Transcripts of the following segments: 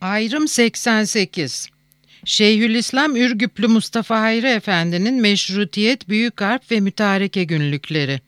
Ayrım 88. Şeyhülislam Ürgüplü Mustafa Hayri Efendi'nin Meşrutiyet Büyük Harp ve Mütareke Günlükleri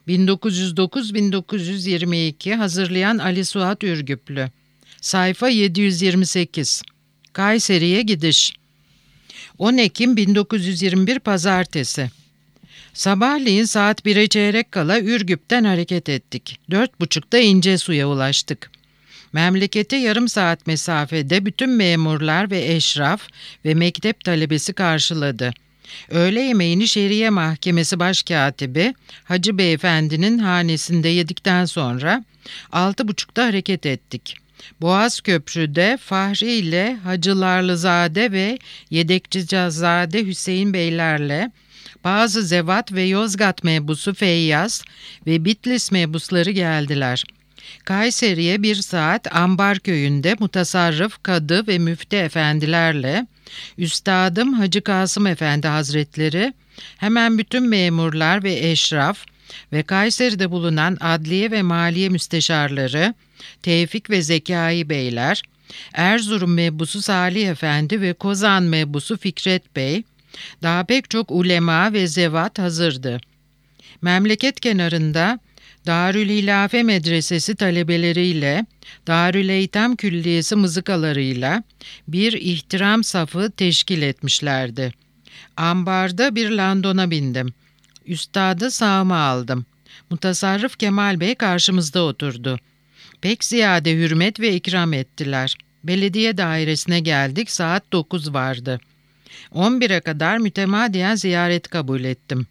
1909-1922 hazırlayan Ali Suat Ürgüplü. Sayfa 728. Kayseri'ye gidiş. 10 Ekim 1921 Pazartesi. Sabahleyin saat 1'e çeyrek kala Ürgüp'ten hareket ettik. 4.30'da İncesu'ya ulaştık. Memlekete yarım saat mesafede bütün memurlar ve eşraf ve mektep talebesi karşıladı. Öğle yemeğini Şeriye Mahkemesi Başkatibi Hacı Beyefendi'nin hanesinde yedikten sonra 6.30'da hareket ettik. Boğaz Köprü'de Fahri ile Hacılarlızade ve Yedekçizade Hüseyin Beylerle bazı Zevat ve Yozgat mebusu Feyyaz ve Bitlis mebusları geldiler. Kayseri'ye 1 saat Ambarköy'ünde mutasarrıf, kadı ve müftü efendilerle Üstadım Hacı Kasım Efendi Hazretleri, hemen bütün memurlar ve eşraf ve Kayseri'de bulunan adliye ve maliye müsteşarları, Tevfik ve Zekai Beyler, Erzurum mebusu Salih Efendi ve Kozan mebusu Fikret Bey, daha pek çok ulema ve zevat hazırdı. Memleket kenarında Darülhilafe Medresesi talebeleriyle, Darüleytem Külliyesi mızıkalarıyla bir ihtiram safı teşkil etmişlerdi. Ambarda bir landona bindim. Üstadı sağıma aldım. Mutasarrıf Kemal Bey karşımızda oturdu. Pek ziyade hürmet ve ikram ettiler. Belediye dairesine geldik, saat 9 vardı. 11'e kadar mütemadiyen ziyaret kabul ettim.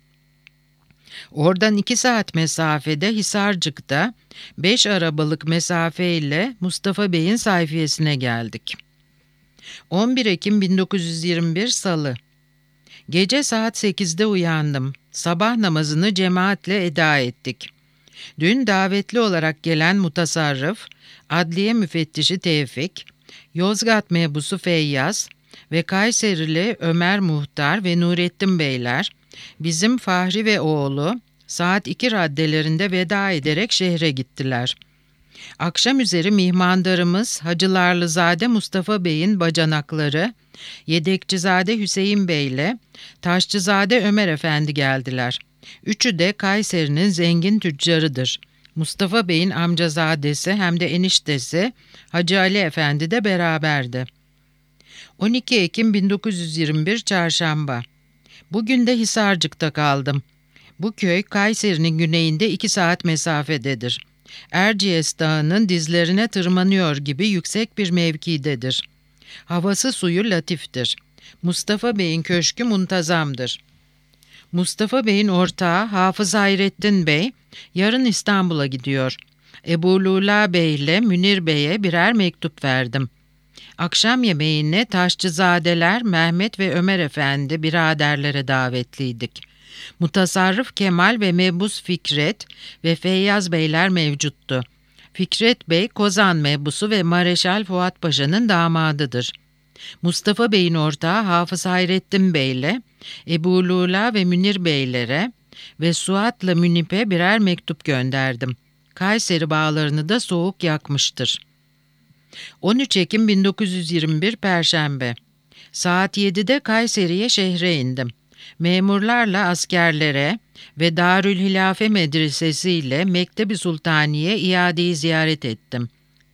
Oradan 2 saat mesafede Hisarcık'ta 5 arabalık mesafeyle Mustafa Bey'in sayfiyesine geldik. 11 Ekim 1921 Salı. Gece saat 8'de uyandım. Sabah namazını cemaatle eda ettik. Dün davetli olarak gelen mutasarrıf, adliye müfettişi Tevfik, Yozgat mebusu Feyyaz ve Kayserili Ömer Muhtar ve Nurettin Beyler, bizim Fahri ve oğlu saat 2 raddelerinde veda ederek şehre gittiler. Akşam üzeri mihmandarımız Hacılarlızade Mustafa Bey'in bacanakları Yedekçizade Hüseyin Bey'le Taşçızade Ömer Efendi geldiler. Üçü de Kayseri'nin zengin tüccarıdır. Mustafa Bey'in amcazadesi hem de eniştesi Hacı Ali Efendi de beraberdi. 12 Ekim 1921 Çarşamba. Bugün de Hisarcık'ta kaldım. Bu köy Kayseri'nin güneyinde 2 saat mesafededir. Erciyes Dağı'nın dizlerine tırmanıyor gibi yüksek bir mevkidedir. Havası suyu latiftir. Mustafa Bey'in köşkü muntazamdır. Mustafa Bey'in ortağı Hafız Hayrettin Bey yarın İstanbul'a gidiyor. Ebu Lula Bey ile Münir Bey'e birer mektup verdim. Akşam yemeğine Taşçızadeler Mehmet ve Ömer Efendi biraderlere davetliydik. Mutasarrıf Kemal ve mebus Fikret ve Feyyaz Beyler mevcuttu. Fikret Bey, Kozan mebusu ve Mareşal Fuat Paşa'nın damadıdır. Mustafa Bey'in ortağı Hafız Hayrettin Bey ile Ebu Lula ve Münir Beylere ve Suat'la Münip'e birer mektup gönderdim. Kayseri bağlarını da soğuk yakmıştır. 13 Ekim 1921 Perşembe. Saat 7'de Kayseri'ye şehre indim. Memurlarla askerlere ve Darülhilafe Medresesi ile Mektebi Sultaniye iadeyi ziyaret ettim.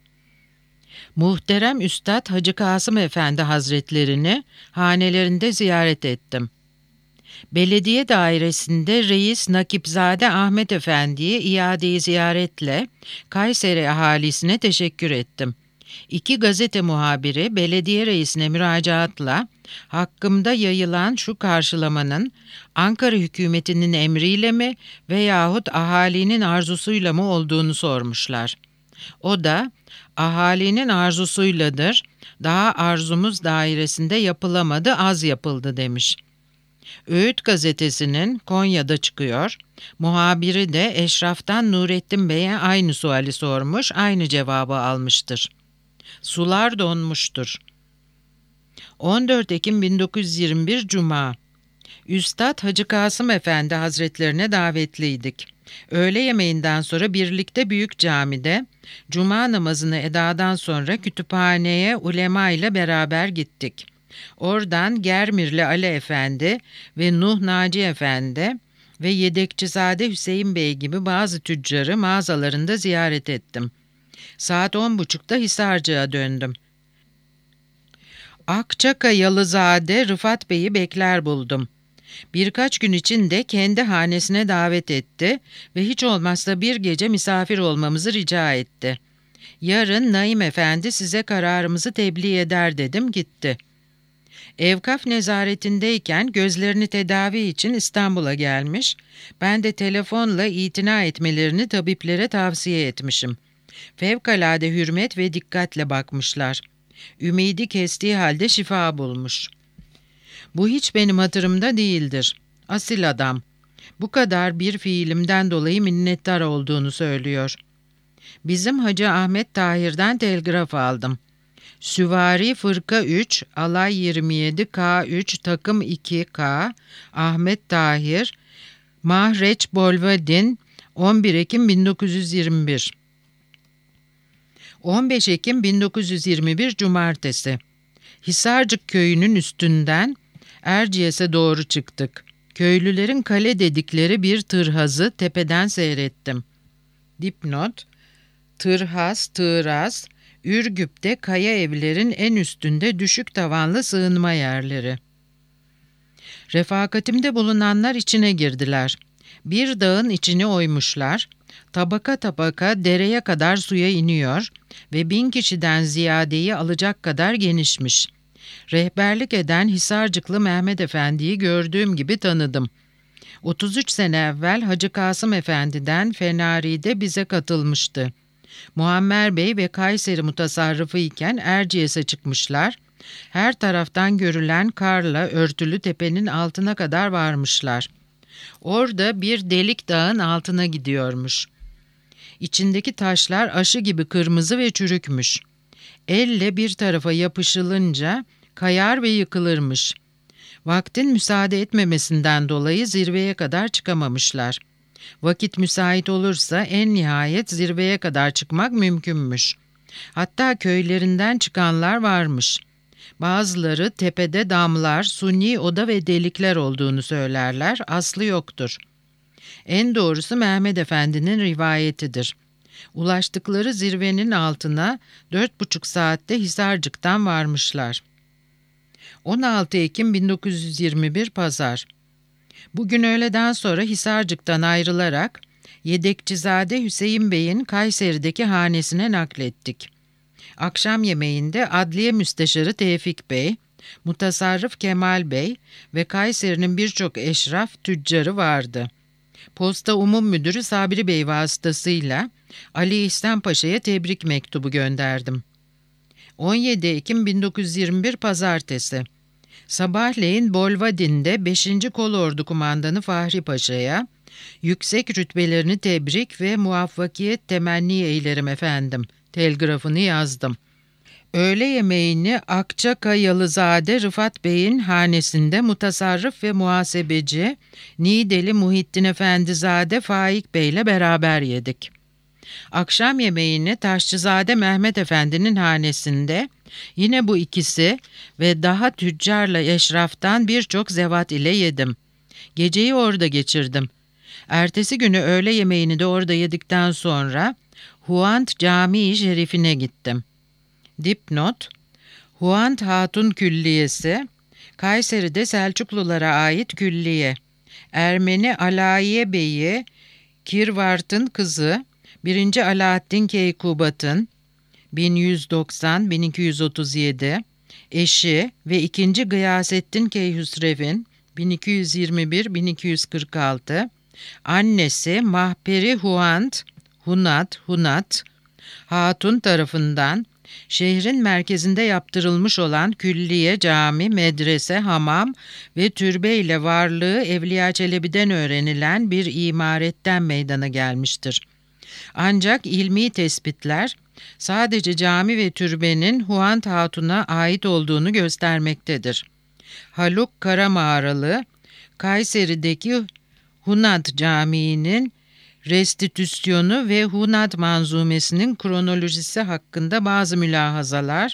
Muhterem Üstad Hacı Kasım Efendi Hazretlerini hanelerinde ziyaret ettim. Belediye dairesinde Reis Nakipzade Ahmet Efendi'ye iadeyi ziyaretle Kayseri ahalisine teşekkür ettim. 2 gazete muhabiri belediye reisine müracaatla hakkımda yayılan şu karşılamanın Ankara hükümetinin emriyle mi veyahut ahalinin arzusuyla mı olduğunu sormuşlar. O da ahalinin arzusuyladır, daha arzumuz dairesinde yapılamadı, az yapıldı demiş. Öğüt gazetesinin Konya'da çıkıyor, muhabiri de Eşraf'tan Nurettin Bey'e aynı suali sormuş, aynı cevabı almıştır. Sular donmuştur. 14 Ekim 1921 Cuma. Üstad Hacı Kasım Efendi Hazretlerine davetliydik. Öğle yemeğinden sonra birlikte büyük camide, cuma namazını edadan sonra kütüphaneye ulema ile beraber gittik. Oradan Germirli Ali Efendi ve Nuh Naci Efendi ve Yedekçizade Hüseyin Bey gibi bazı tüccarı mağazalarında ziyaret ettim. Saat 10.30'da Hisarcık'a döndüm. Akçaka Yalızade Rıfat Bey'i bekler buldum. Birkaç gün içinde kendi hanesine davet etti ve hiç olmazsa bir gece misafir olmamızı rica etti. Yarın Naim Efendi size kararımızı tebliğ eder dedim, gitti. Evkaf nezaretindeyken gözlerini tedavi için İstanbul'a gelmiş, ben de telefonla itina etmelerini tabiplere tavsiye etmişim. Fevkalade hürmet ve dikkatle bakmışlar. Ümidi kestiği halde şifa bulmuş. Bu hiç benim hatırımda değildir. Asil adam. Bu kadar bir fiilimden dolayı minnettar olduğunu söylüyor. Bizim Hacı Ahmet Tahir'den telgraf aldım. Süvari Fırka 3, Alay 27, K3, Takım 2K, Ahmet Tahir, Mahreç Bolvadin, 11 Ekim 1921. 15 Ekim 1921 Cumartesi. Hisarcık köyünün üstünden Erciyes'e doğru çıktık. Köylülerin kale dedikleri bir tırhazı tepeden seyrettim. Dipnot: Tırhaz, Tığraz, Ürgüp'te kaya evlerin en üstünde düşük tavanlı sığınma yerleri. Refakatimde bulunanlar içine girdiler. Bir dağın içini oymuşlar. Tabaka tabaka dereye kadar suya iniyor ve 1000 kişiden ziyadeyi alacak kadar genişmiş. Rehberlik eden Hisarcıklı Mehmet Efendi'yi gördüğüm gibi tanıdım. 33 sene evvel Hacı Kasım Efendi'den Fenari'de bize katılmıştı. Muammer Bey ve Kayseri mutasarrıfı iken Erciyes'e çıkmışlar. Her taraftan görülen karla örtülü tepenin altına kadar varmışlar. Orada bir delik dağın altına gidiyormuş. İçindeki taşlar aşı gibi kırmızı ve çürükmüş. Elle bir tarafa yapışılınca kayar ve yıkılırmış. Vaktin müsaade etmemesinden dolayı zirveye kadar çıkamamışlar. Vakit müsait olursa en nihayet zirveye kadar çıkmak mümkünmüş. Hatta köylerinden çıkanlar varmış. Bazıları tepede damlar, suni oda ve delikler olduğunu söylerler, aslı yoktur. En doğrusu Mehmet Efendi'nin rivayetidir. Ulaştıkları zirvenin altına 4,5 saatte Hisarcık'tan varmışlar. 16 Ekim 1921 Pazar. Bugün öğleden sonra Hisarcık'tan ayrılarak Yedekçizade Hüseyin Bey'in Kayseri'deki hanesine naklettik. Akşam yemeğinde Adliye Müsteşarı Tevfik Bey, Mutasarrıf Kemal Bey ve Kayseri'nin birçok eşraf tüccarı vardı. Posta Umum Müdürü Sabri Bey vasıtasıyla Ali İhsan Paşa'ya tebrik mektubu gönderdim. 17 Ekim 1921 Pazartesi. Sabahleyin Bolvadin'de 5. Kolordu Kumandanı Fahri Paşa'ya yüksek rütbelerini tebrik ve muvaffakiyet temenni eylerim efendim telgrafını yazdım. Öğle yemeğini Akçaka Yalızade Rıfat Bey'in hanesinde mutasarrıf ve muhasebeci Nideli Muhittin Efendizade Faik Bey'le beraber yedik. Akşam yemeğini Taşçızade Mehmet Efendi'nin hanesinde yine bu ikisi ve daha tüccarla eşraftan birçok zevat ile yedim. Geceyi orada geçirdim. Ertesi günü öğle yemeğini de orada yedikten sonra Huant Camii Şerifine gittim. Dipnot: Huant Hatun Külliyesi, Kayseri'de Selçuklulara ait külliye. Ermeni Alayiye Bey'i Kirvart'ın kızı 1. Alaaddin Keykubat'ın 1190-1237, eşi ve 2. Gıyasettin Keyhüsrev'in 1221-1246, annesi Mahperi Hunat Hatun tarafından şehrin merkezinde yaptırılmış olan külliye, cami, medrese, hamam ve türbe ile varlığı Evliya Çelebi'den öğrenilen bir imaretten meydana gelmiştir. Ancak ilmi tespitler sadece cami ve türbenin Huant Hatun'a ait olduğunu göstermektedir. Haluk Karamağaralı, Kayseri'deki Hunat Camii'nin restitüsyonu ve Hunat manzumesinin kronolojisi hakkında bazı mülahazalar.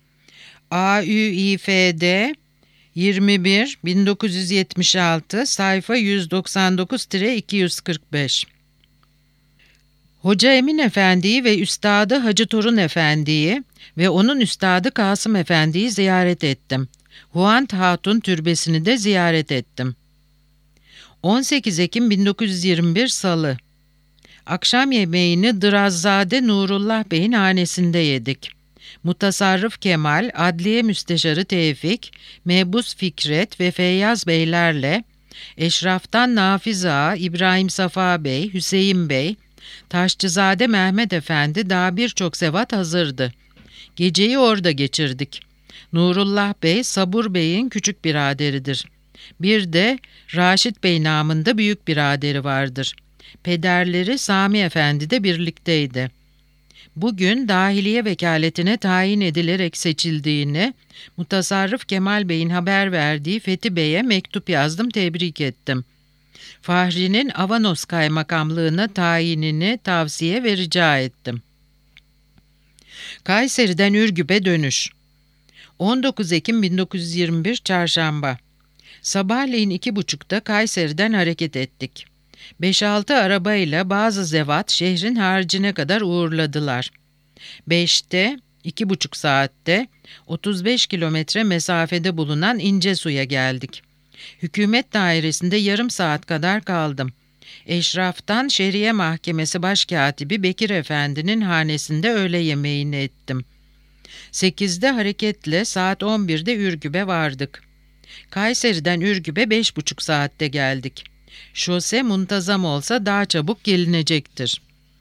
AÜİFD 21 1976 sayfa 199-245. Hoca Emin Efendi'yi ve Üstadı Hacı Torun Efendi'yi ve onun Üstadı Kasım Efendi'yi ziyaret ettim. Huant Hatun Türbesi'ni de ziyaret ettim. 18 Ekim 1921 Salı. Akşam yemeğini Dırazzade Nurullah Bey'in hanesinde yedik. Mutasarrıf Kemal, Adliye Müsteşarı Tevfik, Mebus Fikret ve Feyyaz Beylerle, Eşraf'tan Nafiz Ağa, İbrahim Safa Bey, Hüseyin Bey, Taşçızade Mehmet Efendi daha birçok zevat hazırdı. Geceyi orada geçirdik. Nurullah Bey, Sabur Bey'in küçük biraderidir. Bir de Raşit Bey namında büyük biraderi vardır. Pederleri Sami Efendi de birlikteydi. Bugün dahiliye vekaletine tayin edilerek seçildiğini, Mutasarrıf Kemal Bey'in haber verdiği Fethi Bey'e mektup yazdım, tebrik ettim. Fahri'nin Avanos kaymakamlığına tayinini tavsiye ve rica ettim. Kayseri'den Ürgüp'e dönüş. 19 Ekim 1921 Çarşamba. Sabahleyin 2.30'da Kayseri'den hareket ettik. 5-6 arabayla bazı zevat şehrin haricine kadar uğurladılar. 5'te, 2,5 saatte 35 kilometre mesafede bulunan İncesu'ya geldik. Hükümet dairesinde yarım saat kadar kaldım. Eşraf'tan Şeriye Mahkemesi Başkatibi Bekir Efendi'nin hanesinde öğle yemeğini ettim. 8'de hareketle saat 11'de Ürgüp'e vardık. Kayseri'den Ürgüp'e 5,5 saatte geldik. Şose muntazam olsa daha çabuk gelinecektir.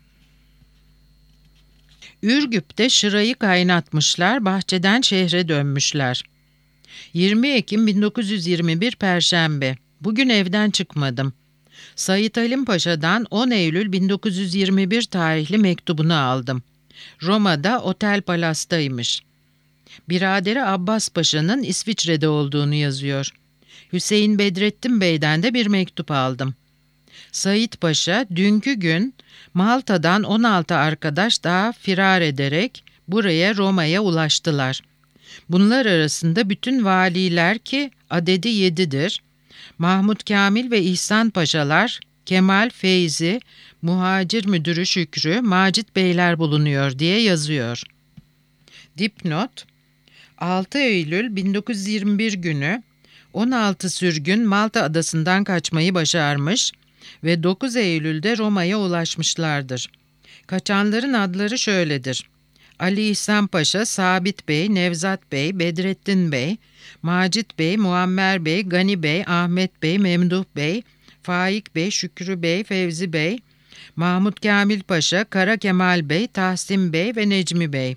Ürgüp'te şırayı kaynatmışlar, bahçeden şehre dönmüşler. 20 Ekim 1921 Perşembe. Bugün evden çıkmadım. Said Halim Paşa'dan 10 Eylül 1921 tarihli mektubunu aldım. Roma'da Otel Palas'taymış. Biraderi Abbas Paşa'nın İsviçre'de olduğunu yazıyor. Hüseyin Bedrettin Bey'den de bir mektup aldım. Said Paşa dünkü gün Malta'dan 16 arkadaş daha firar ederek buraya Roma'ya ulaştılar. Bunlar arasında bütün valiler ki adedi 7'dir. Mahmud Kamil ve İhsan Paşalar, Kemal Feyzi, Muhacir Müdürü Şükrü, Macit Beyler bulunuyor diye yazıyor. Dipnot: 6 Eylül 1921 günü 16 sürgün Malta adasından kaçmayı başarmış ve 9 Eylül'de Roma'ya ulaşmışlardır. Kaçanların adları şöyledir: Ali İhsan Paşa, Sabit Bey, Nevzat Bey, Bedrettin Bey, Macit Bey, Muammer Bey, Gani Bey, Ahmet Bey, Memduh Bey, Faik Bey, Şükrü Bey, Fevzi Bey, Mahmud Kamil Paşa, Kara Kemal Bey, Tahsin Bey ve Necmi Bey.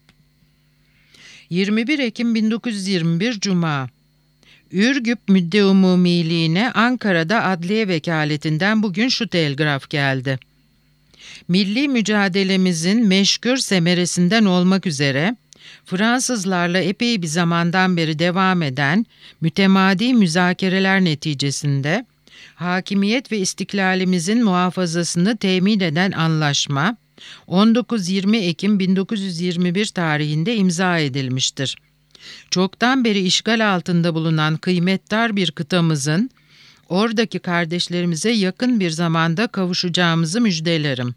21 Ekim 1921 Cuma. Ürgüp Müdde-Umumiliğine Ankara'da adliye vekaletinden bugün şu telgraf geldi. Milli mücadelemizin meşgul semeresinden olmak üzere Fransızlarla epey bir zamandan beri devam eden mütemadi müzakereler neticesinde hakimiyet ve istiklalimizin muhafazasını temin eden anlaşma 19-20 Ekim 1921 tarihinde imza edilmiştir. Çoktan beri işgal altında bulunan kıymetdar bir kıtamızın oradaki kardeşlerimize yakın bir zamanda kavuşacağımızı müjdelerim.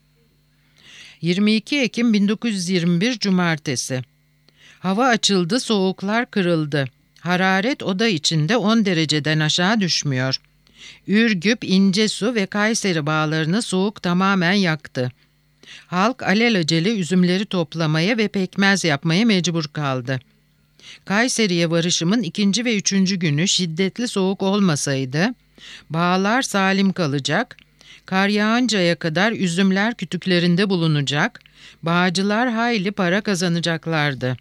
22 Ekim 1921 Cumartesi. Hava açıldı, soğuklar kırıldı. Hararet oda içinde 10 dereceden aşağı düşmüyor. Ürgüp, İncesu ve Kayseri bağlarını soğuk tamamen yaktı. Halk alelacele üzümleri toplamaya ve pekmez yapmaya mecbur kaldı. Kayseri'ye varışımın 2. ve 3. günü şiddetli soğuk olmasaydı, bağlar salim kalacak, kar yağıncaya kadar üzümler kütüklerinde bulunacak, bağcılar hayli para kazanacaklardı.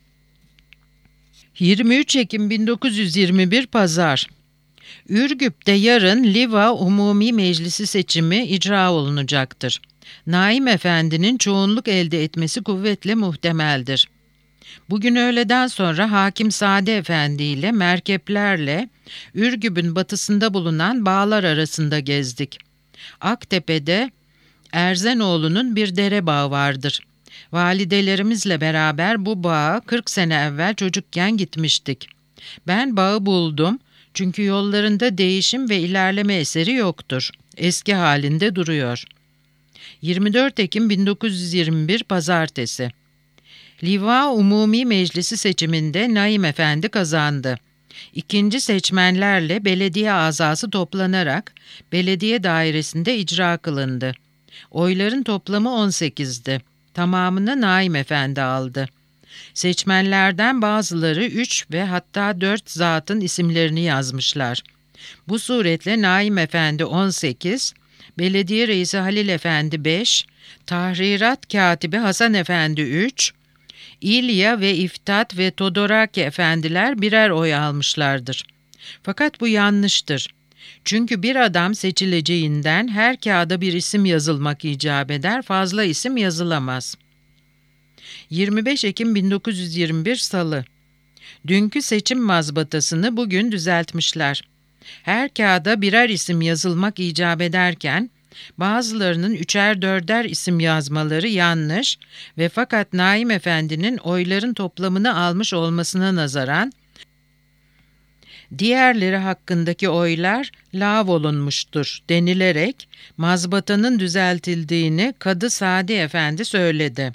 23 Ekim 1921 Pazar. Ürgüp'te yarın Liva Umumi Meclisi seçimi icra olunacaktır. Naim Efendi'nin çoğunluk elde etmesi kuvvetle muhtemeldir. Bugün öğleden sonra Hakim Sade Efendi ile merkeplerle Ürgüp'ün batısında bulunan bağlar arasında gezdik. Aktepe'de Erzenoğlu'nun bir dere bağı vardır. Validelerimizle beraber bu bağa 40 sene evvel çocukken gitmiştik. Ben bağı buldum çünkü yollarında değişim ve ilerleme eseri yoktur. Eski halinde duruyor. 24 Ekim 1921 Pazartesi. Liva Umumi Meclisi seçiminde Naim Efendi kazandı. İkinci seçmenlerle belediye azası toplanarak belediye dairesinde icra kılındı. Oyların toplamı 18'di. Tamamını Naim Efendi aldı. Seçmenlerden bazıları 3 ve hatta 4 zatın isimlerini yazmışlar. Bu suretle Naim Efendi 18, Belediye Reisi Halil Efendi 5, Tahrirat Katibi Hasan Efendi 3, İlya ve İftat ve Todoraki efendiler birer oy almışlardır. Fakat bu yanlıştır. Çünkü bir adam seçileceğinden her kağıda bir isim yazılmak icap eder, fazla isim yazılamaz. 25 Ekim 1921 Salı. Dünkü seçim mazbatasını bugün düzeltmişler. Her kağıda birer isim yazılmak icap ederken, bazılarının 3'er 4'er isim yazmaları yanlış ve fakat Naim Efendi'nin oyların toplamını almış olmasına nazaran, diğerleri hakkındaki oylar lağvolunmuştur denilerek mazbatanın düzeltildiğini Kadı Sadi Efendi söyledi.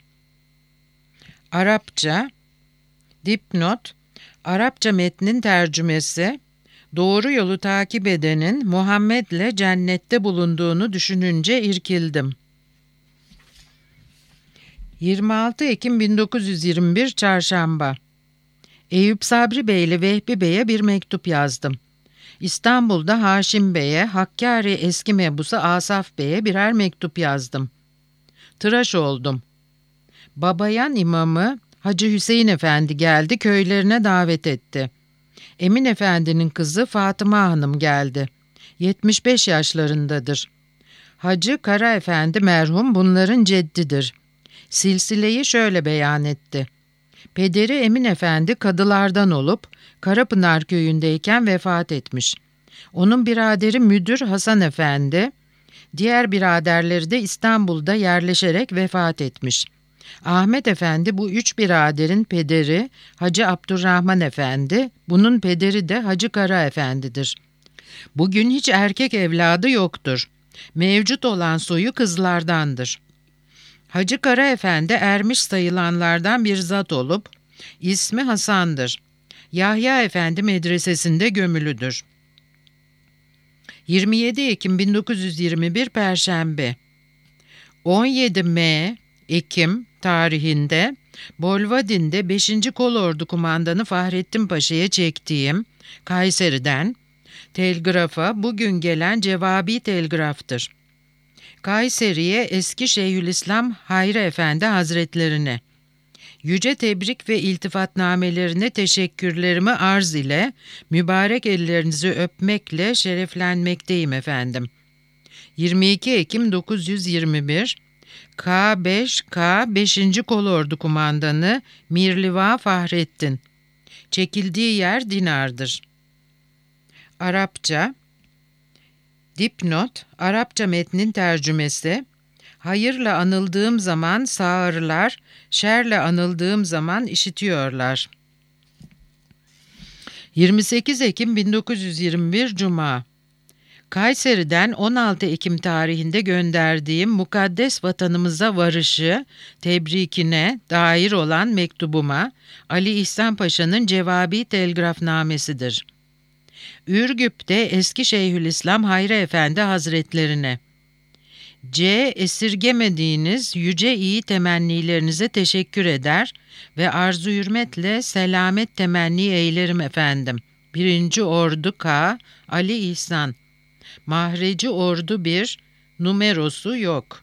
Arapça, dipnot, Arapça metnin tercümesi, doğru yolu takip edenin Muhammed'le cennette bulunduğunu düşününce irkildim. 26 Ekim 1921 Çarşamba. Eyüp Sabri Bey ile Vehbi Bey'e bir mektup yazdım. İstanbul'da Haşim Bey'e, Hakkari eski mebusu Asaf Bey'e birer mektup yazdım. Tıraş oldum. Babayan imamı Hacı Hüseyin Efendi geldi, köylerine davet etti. Emin Efendi'nin kızı Fatıma Hanım geldi. 75 yaşlarındadır. Hacı Kara Efendi merhum bunların ceddidir. Silsileyi şöyle beyan etti. Pederi Emin Efendi kadılardan olup Karapınar köyündeyken vefat etmiş. Onun biraderi Müdür Hasan Efendi, diğer biraderleri de İstanbul'da yerleşerek vefat etmiş. Ahmet Efendi bu 3 biraderin pederi Hacı Abdurrahman Efendi, bunun pederi de Hacı Kara Efendi'dir. Bugün hiç erkek evladı yoktur. Mevcut olan soyu kızlardandır. Hacı Kara Efendi ermiş sayılanlardan bir zat olup, ismi Hasan'dır. Yahya Efendi medresesinde gömülüdür. 27 Ekim 1921 Perşembe. 17 Ekim tarihinde Bolvadin'de 5. Kolordu Kumandanı Fahrettin Paşa'ya çektiğim Kayseri'den telgrafa bugün gelen cevabi telgraftır. Kayseri'ye eski Şeyhülislam Hayri Efendi Hazretlerine, yüce tebrik ve iltifatnamelerine teşekkürlerimi arz ile mübarek ellerinizi öpmekle şereflenmekteyim efendim. 22 Ekim 921 K5K 5. Kolordu Kumandanı Mirliva Fahrettin. Çekildiği yer Dinar'dır. Arapça, dipnot, Arapça metnin tercümesi, hayırla anıldığım zaman sağırlar, şerle anıldığım zaman işitiyorlar. 28 Ekim 1921 Cuma. Kayseri'den 16 Ekim tarihinde gönderdiğim mukaddes vatanımıza varışı, tebrikine dair olan mektubuma Ali İhsan Paşa'nın cevabi telgrafnamesidir. Ürgüp'te eski Şeyhülislam Hayri Efendi Hazretlerine, esirgemediğiniz yüce iyi temennilerinize teşekkür eder ve arzu hürmetle selamet temenni eylerim efendim. 1. Ordu K. Ali İhsan. Mahreci Ordu 1, numerosu yok.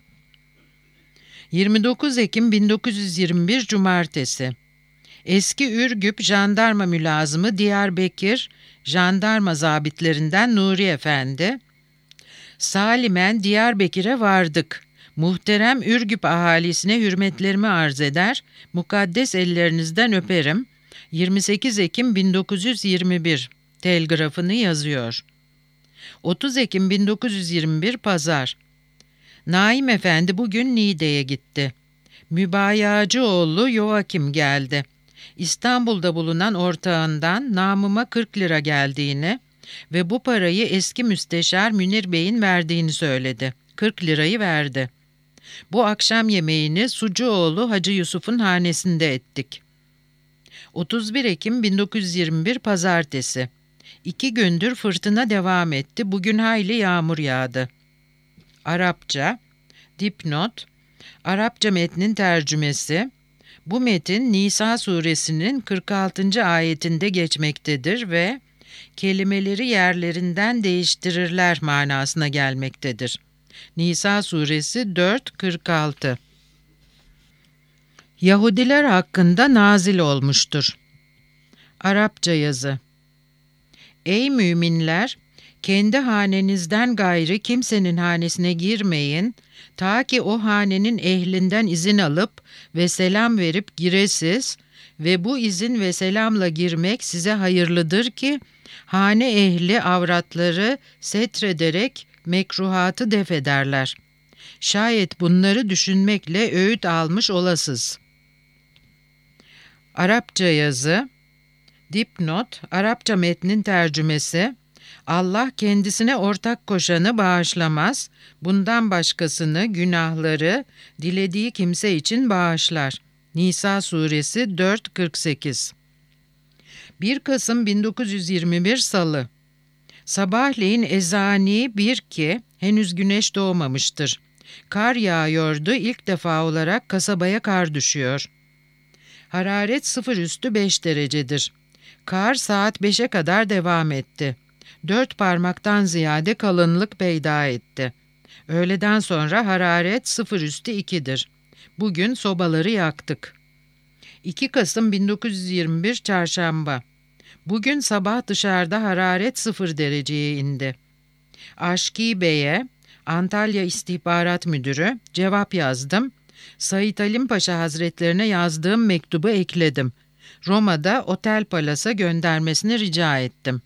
29 Ekim 1921 Cumartesi. Eski Ürgüp Jandarma Mülazımı Diyarbakır Jandarma zabitlerinden Nuri Efendi, salimen Diyarbakır'a vardık. Muhterem Ürgüp ahalisine hürmetlerimi arz eder, mukaddes ellerinizden öperim. 28 Ekim 1921 telgrafını yazıyor. 30 Ekim 1921 Pazar. Naim Efendi bugün Niğde'ye gitti. Mübayacı oğlu Yoakim geldi. İstanbul'da bulunan ortağından namıma 40 lira geldiğini ve bu parayı eski müsteşar Münir Bey'in verdiğini söyledi. 40 lirayı verdi. Bu akşam yemeğini Sucuoğlu Hacı Yusuf'un hanesinde ettik. 31 Ekim 1921 Pazartesi. 2 gündür fırtına devam etti. Bugün hayli yağmur yağdı. Arapça, dipnot, Arapça metnin tercümesi. Bu metin Nisa suresinin 46. ayetinde geçmektedir ve kelimeleri yerlerinden değiştirirler manasına gelmektedir. Nisa suresi 4-46. Yahudiler hakkında nazil olmuştur. Arapça yazı. Ey müminler! Kendi hanenizden gayrı kimsenin hanesine girmeyin, ta ki o hanenin ehlinden izin alıp ve selam verip giresiz ve bu izin ve selamla girmek size hayırlıdır ki, hane ehli avratları setrederek mekruhatı def ederler. Şayet bunları düşünmekle öğüt almış olasız. Arapça yazı, dipnot, Arapça metnin tercümesi. Allah kendisine ortak koşanı bağışlamaz, bundan başkasını, günahları dilediği kimse için bağışlar. Nisa suresi 4-48. 1 Kasım 1921 Salı. Sabahleyin ezani 1 ki henüz güneş doğmamıştır. Kar yağıyordu, ilk defa olarak kasabaya kar düşüyor. Hararet 0 üstü 5 derecedir. Kar saat 5'e kadar devam etti. 4 parmaktan ziyade kalınlık peyda etti. Öğleden sonra hararet 0 üstü 2'dir. Bugün sobaları yaktık. 2 Kasım 1921 Çarşamba. Bugün sabah dışarıda hararet 0 dereceye indi. Aşki Bey'e, Antalya İstihbarat Müdürü, cevap yazdım. Said Halim Paşa Hazretlerine yazdığım mektubu ekledim. Roma'da Otel Palas'a göndermesini rica ettim.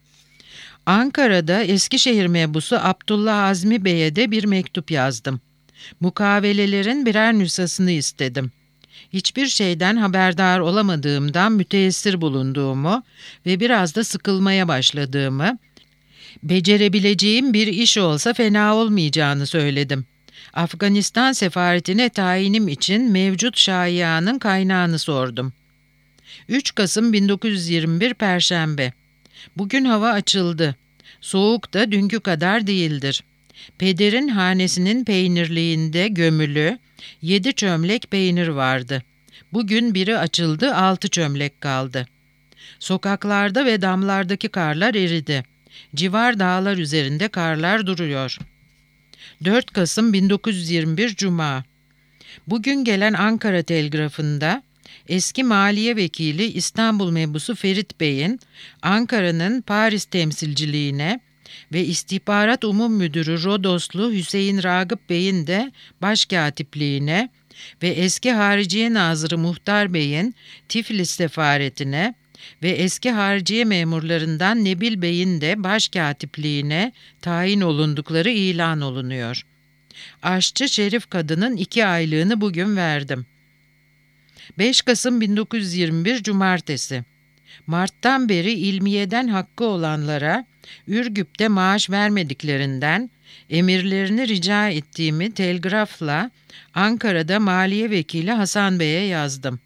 Ankara'da Eskişehir mebusu Abdullah Azmi Bey'e de bir mektup yazdım. Mukavelelerin birer nüshasını istedim. Hiçbir şeyden haberdar olamadığımdan müteessir bulunduğumu ve biraz da sıkılmaya başladığımı, becerebileceğim bir iş olsa fena olmayacağını söyledim. Afganistan sefaretine tayinim için mevcut şaiyanın kaynağını sordum. 3 Kasım 1921 Perşembe. Bugün hava açıldı. Soğuk da dünkü kadar değildir. Pederin hanesinin peynirliğinde gömülü 7 çömlek peynir vardı. Bugün biri açıldı, 6 çömlek kaldı. Sokaklarda ve damlardaki karlar eridi. Civar dağlar üzerinde karlar duruyor. 4 Kasım 1921 Cuma. Bugün gelen Ankara telgrafında eski Maliye Vekili İstanbul mebusu Ferit Bey'in Ankara'nın Paris temsilciliğine ve İstihbarat Umum Müdürü Rodoslu Hüseyin Ragıp Bey'in de başkatipliğine ve eski Hariciye Nazırı Muhtar Bey'in Tiflis sefaretine ve eski hariciye memurlarından Nebil Bey'in de başkatipliğine tayin olundukları ilan olunuyor. Aşçı Şerif Kadın'ın 2 aylığını bugün verdim. 5 Kasım 1921 Cumartesi. Mart'tan beri ilmiyeden hakkı olanlara Ürgüp'te maaş vermediklerinden emirlerini rica ettiğimi telgrafla Ankara'da Maliye Vekili Hasan Bey'e yazdım.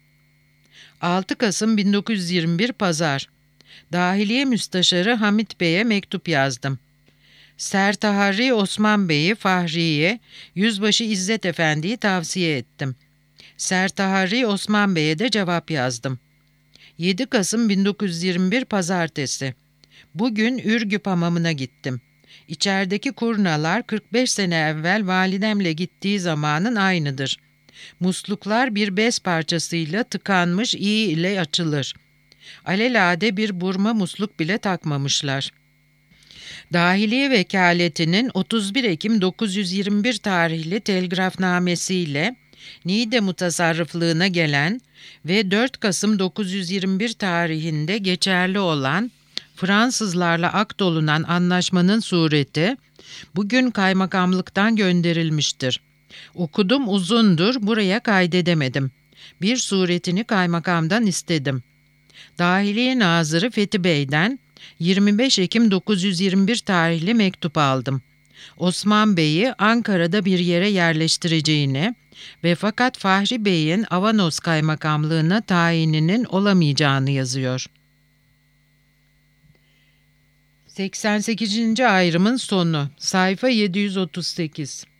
6 Kasım 1921 Pazar. Dahiliye Müsteşarı Hamit Bey'e mektup yazdım. Sertaharri Osman Bey'i Fahriye, Yüzbaşı İzzet Efendi'yi tavsiye ettim. Sertaharri Osman Bey'e de cevap yazdım. 7 Kasım 1921 Pazartesi. Bugün Ürgüp hamamına gittim. İçerideki kurnalar 45 sene evvel validemle gittiği zamanın aynıdır. Musluklar bir bez parçasıyla tıkanmış iyi ile açılır. Alelade bir burma musluk bile takmamışlar. Dahiliye Vekaletinin 31 Ekim 921 tarihli telgrafnamesiyle Niğde mutasarrıflığına gelen ve 4 Kasım 921 tarihinde geçerli olan Fransızlarla akdolunan anlaşmanın sureti bugün kaymakamlıktan gönderilmiştir. Okudum uzundur, buraya kaydedemedim. Bir suretini kaymakamdan istedim. Dahiliye Nazırı Fethi Bey'den 25 Ekim 921 tarihli mektup aldım. Osman Bey'i Ankara'da bir yere yerleştireceğini ve fakat Fahri Bey'in Avanos kaymakamlığına tayininin olamayacağını yazıyor. 88. ayrımın sonu. Sayfa 738.